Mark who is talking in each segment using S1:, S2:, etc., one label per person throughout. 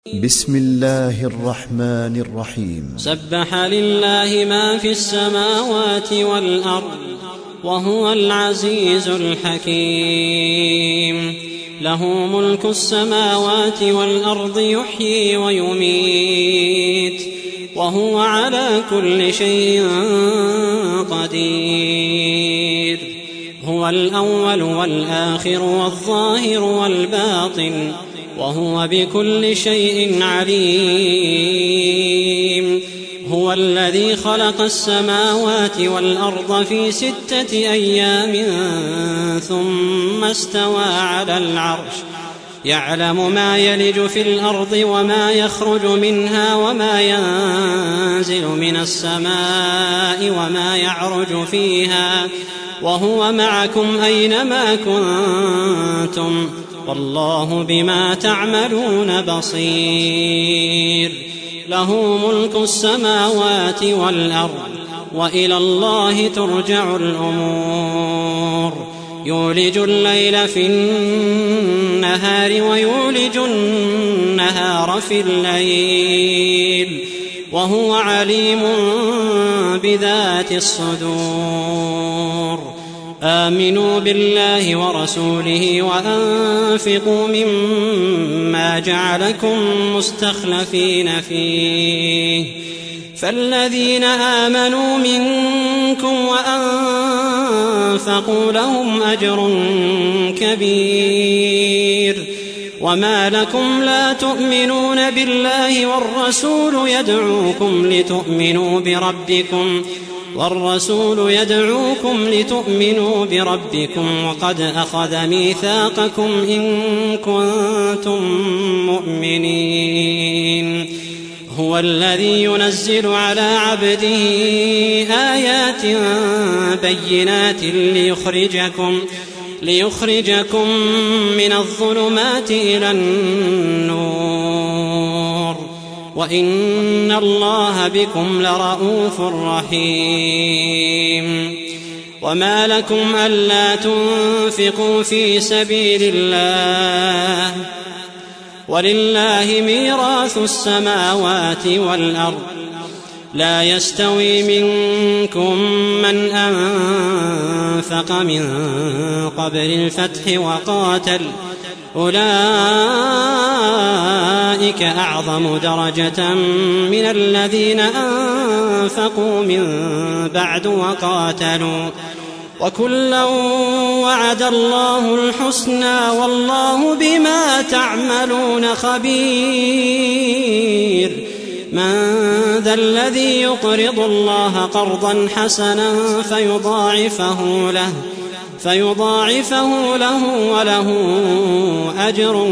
S1: بسم الله الرحمن الرحيم.
S2: سبح لله ما في السماوات والأرض وهو العزيز الحكيم. له ملك السماوات والأرض يحيي ويميت وهو على كل شيء قدير. هو الأول والآخر والظاهر والباطن وهو بكل شيء عليم. هو الذي خلق السماوات والأرض في 6 أيام ثم استوى على العرش يعلم ما يلج في الأرض وما يخرج منها وما ينزل من السماء وما يعرج فيها وهو معكم أينما كنتم والله بما تعملون بصير. له ملك السماوات والأرض وإلى الله ترجع الأمور. يولج الليل في النهار ويولج النهار في الليل وهو عليم بذات الصدور. آمنوا بالله ورسوله وأنفقوا مما جعلكم مستخلفين فيه فالذين آمنوا منكم وأنفقوا لهم أجر كبير. وما لكم لا تؤمنون بالله والرسول يدعوكم لتؤمنوا بربكم وقد أخذ ميثاقكم إن كنتم مؤمنين. هو الذي ينزل على عبده آيات بينات ليخرجكم من الظلمات إلى النور وإن الله بكم لرءوف رحيم. وما لكم ألا تنفقوا في سبيل الله ولله ميراث السماوات والأرض لا يستوي منكم من أنفق من قبل الفتح وقاتل أولئك أعظم درجة من الذين أنفقوا من بعد وقاتلوا وكلا وعد الله الحسنى والله بما تعملون خبير. من ذا الذي يقرض الله قرضا حسنا فيضاعفه له وله أجر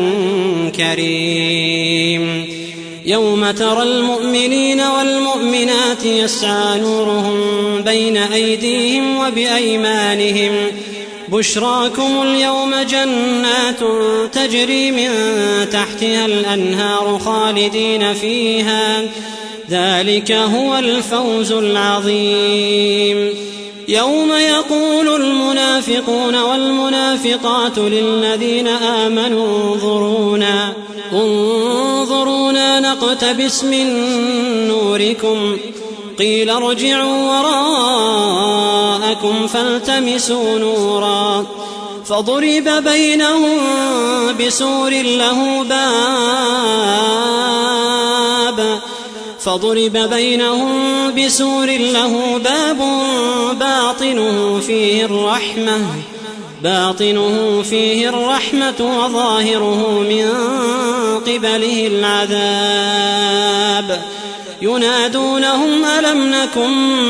S2: كريم. يوم ترى المؤمنين والمؤمنات يسعى نورهم بين أيديهم وبأيمانهم بشراكم اليوم جنات تجري من تحتها الأنهار خالدين فيها ذلك هو الفوز العظيم. يوم يقول المنافقون والمنافقات للذين آمنوا انظرونا نقتبس من نوركم قيل ارجعوا وراءكم فالتمسوا نورا فضرب بينهم بسور له باب باطنه فيه الرحمة وظاهره من قبله العذاب. ينادونهم ألم نكن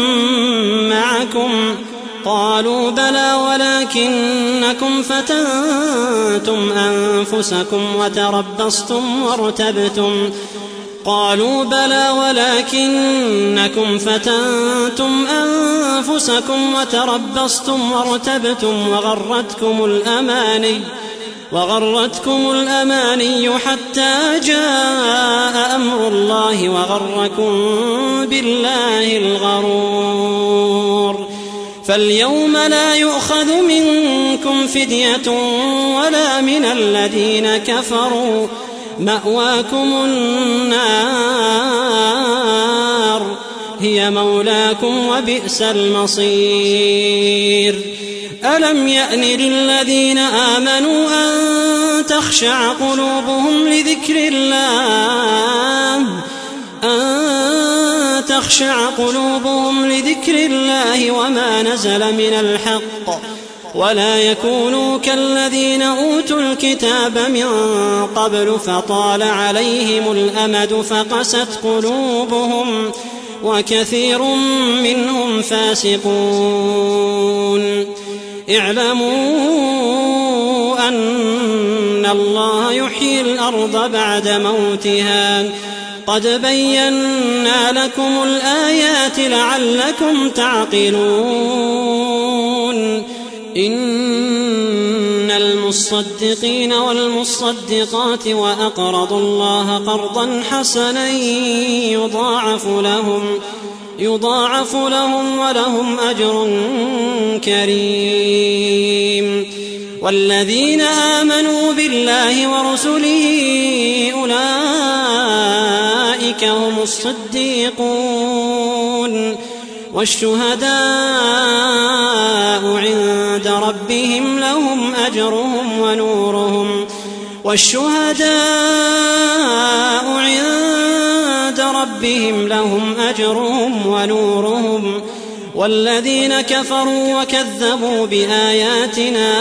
S2: معكم قالوا بلى ولكنكم فتنتم أنفسكم وتربصتم وارتبتم وغرتكم الأماني حتى جاء أمر الله وغركم بالله الغرور. فاليوم لا يؤخذ منكم فدية ولا من الذين كفروا مأواكم النار هي مولاكم وبئس المصير ألم يأن للذين آمنوا أن تخشع قلوبهم لذكر الله وما نزل من الحق ولا يكونوا كالذين أوتوا الكتاب من قبل فطال عليهم الأمد فقست قلوبهم وكثير منهم فاسقون اعلموا أن الله يحيي الأرض بعد موتها قد بينا لكم الآيات لعلكم تعقلون إن المصدقين والمصدقات وأقرضوا الله قرضا حسنا يضاعف لهم ولهم أجر كريم والذين آمنوا بالله ورسله أولئك هم الصديقون والشهداء عند ربهم لهم أجرهم ونورهم والذين كفروا وكذبوا بآياتنا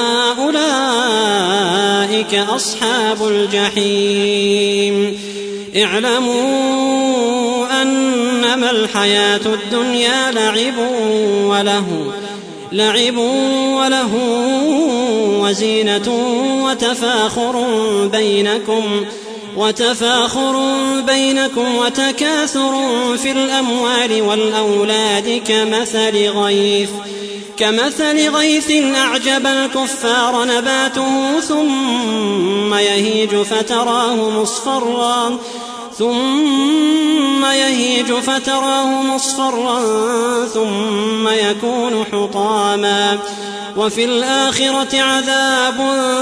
S2: أولئك أصحاب الجحيم اعلموا أنما الحياة الدنيا لعب وله وزينة وتفاخر بينكم وتكاثر في الأموال والأولاد كمثل غيث أعجب الكفار نباته ثم يهيج فتراه مصفرا ثم يكون حطاما وفي الآخرة عذاب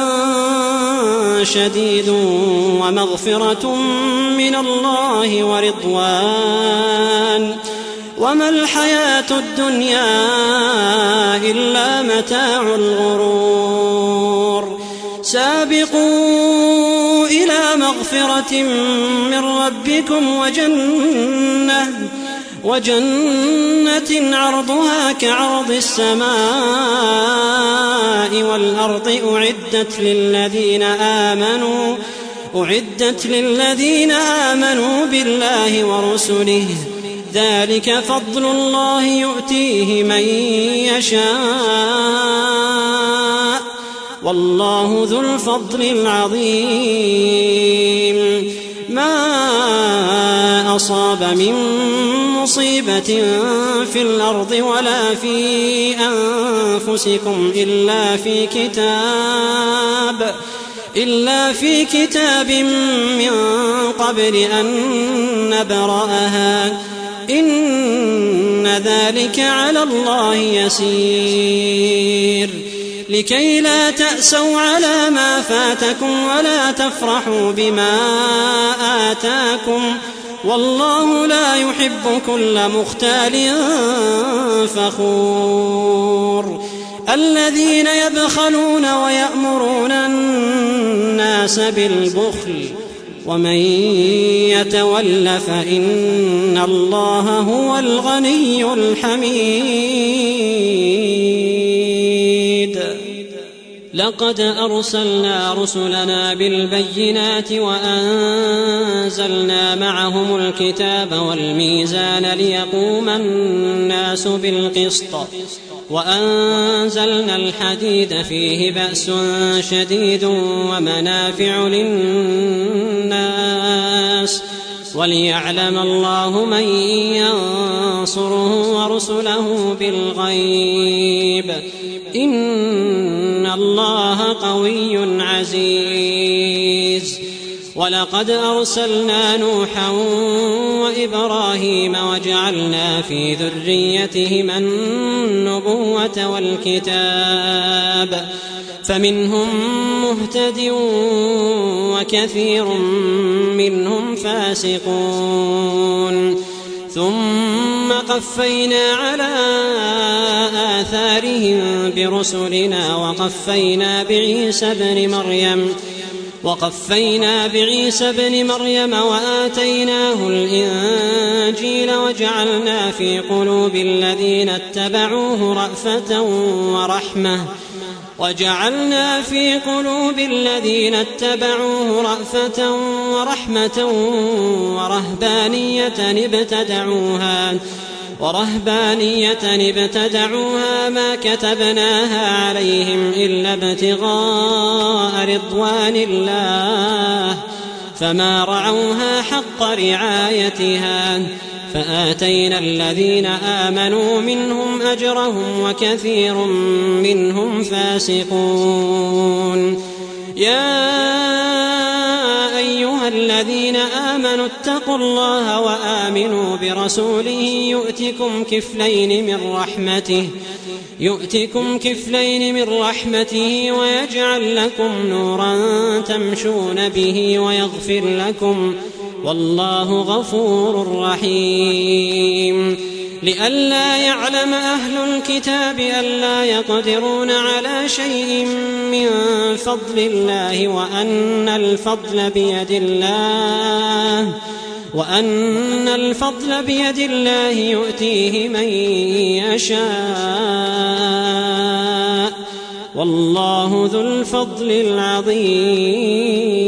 S2: شديد ومغفرة من الله ورضوان وما الحياة الدنيا إلا متاع الغرور سابقوا إلى مغفرة من ربكم وجنة عرضها كعرض السماء والأرض أعدت للذين آمنوا بالله ورسله ذلك فضل الله يؤتيه من يشاء والله ذو الفضل العظيم ما أصاب من مصيبة في الأرض ولا في أنفسكم إلا في كتاب من قبل أن نبرأها إن ذلك على الله يسير لكي لا تأسوا على ما فاتكم ولا تفرحوا بما آتاكم والله لا يحب كل مختال فخور الذين يبخلون ويأمرون الناس بالبخل ومن يتول فإن الله هو الغني الحميد لقد أرسلنا رسلنا بالبينات وأنزلنا معهم الكتاب والميزان ليقوم الناس بالقسط وأنزلنا الحديد فيه بأس شديد ومنافع للناس وليعلم الله من ينصره ورسله بالغيب إن الله قوي عزيز ولقد أرسلنا نوحا وإبراهيم وجعلنا في ذريتهما النبوة والكتاب فمنهم مهتد وكثير منهم فاسقون ثم قفينا على آثارهم برسلنا وقفينا بعيسى بن مريم وآتيناه الإنجيل وجعلنا في قلوب الذين اتبعوه رأفة ورحمة ورهبانية ابتدعوها ما كتبناها عليهم إلا ابتغاء رضوان الله فما رعوها حق رعايتها فآتينا الذين آمنوا منهم أجرهم وكثير منهم فاسقون. يا أيها الذين آمنوا اتقوا الله وآمنوا برسوله يؤتكم كفلين من رحمته ويجعل لكم نورا تمشون به ويغفر لكم والله غفور رحيم. لئلا يعلم أهل الكتاب ألا يقدرون على شيء من فضل الله وأن الفضل بيد الله يؤتيه من يشاء والله ذو الفضل العظيم.